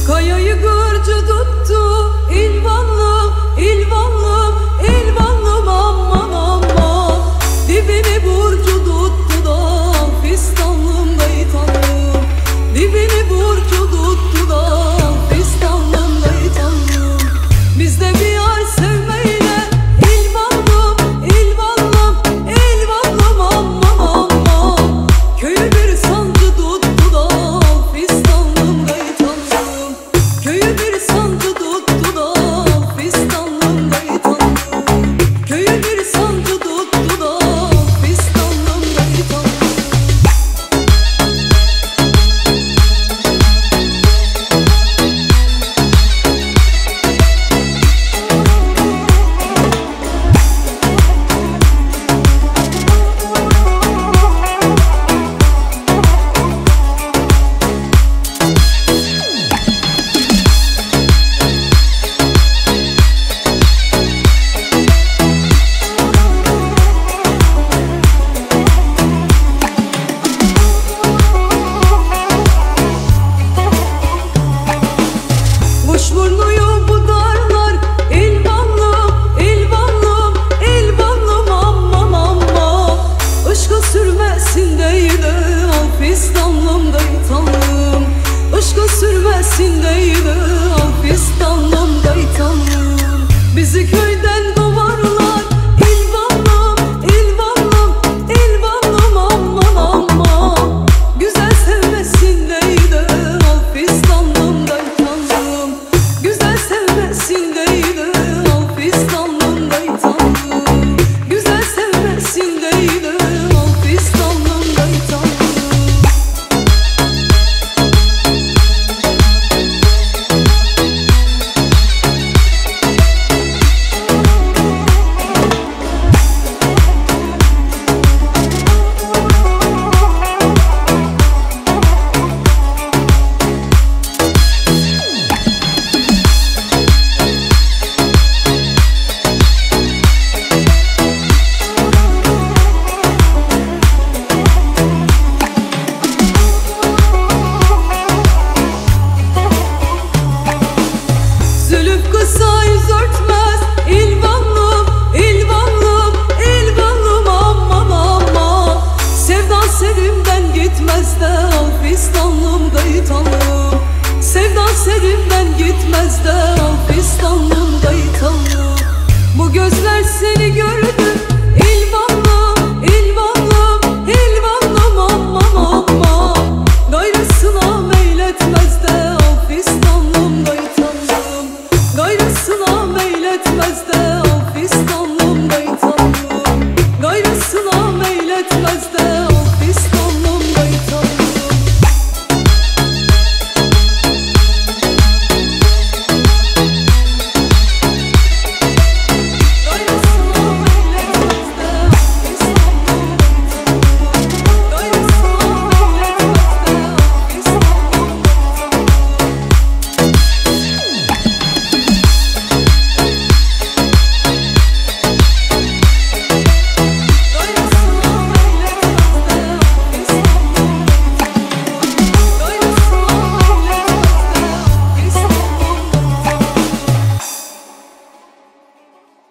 Kayayı gırcı tuttu İlvanlım, İlvanlım, İlvanlım aman aman. Dibini burcu tuttu da fistanlım gaytanlım. Dibini burcu tuttu da fistanlım gaytanlım. Bizde bir yar sevmeyle İlvanlım, İlvanlım, İlvanlım aman aman. Köyü bir sancı tuttu da fistanlım gaytanlım. Köyü bir sancı tuttu da fistanlım gaytanlım. Köyü bir sancı tuttu da fistanlım gaytanlım. Kuşburnuyu budarlar İlvanlım, İlvanlım, İlvanlım aman aman. Işkı sürmesin deydi al fistanlım gaytanlım. Işkı sürmesin deydi al fistanlım gaytanlım. Bizi köyden kovarlar İlvanlım, İlvanlım, İlvanlım aman aman. Güzel sevmesin deydi al fistanlım gaytanlım. Güzel sevmesin deydi al fistanlım gaytanlım. Güzel sevmesin deydi al fistanlım gaytanlım. Zülüf kısa yüz örtmez İlvanlım, İlvanlım, İlvanlım aman aman. Sevdan serimden gitmez de al fistanlım gaytanlım. Sevdan serimden gitmez de al fistanlım gaytanlım. Bu gözler seni gördü